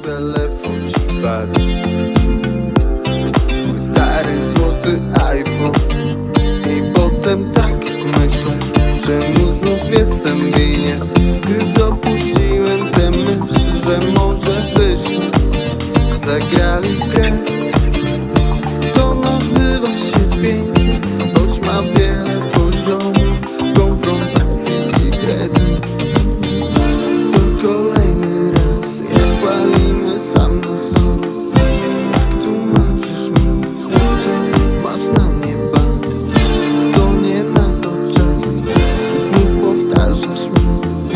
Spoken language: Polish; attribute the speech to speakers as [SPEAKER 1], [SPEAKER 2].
[SPEAKER 1] telefon ci padł. Twój stary złoty iPhone. I potem tak myślę, czemu znów jestem winien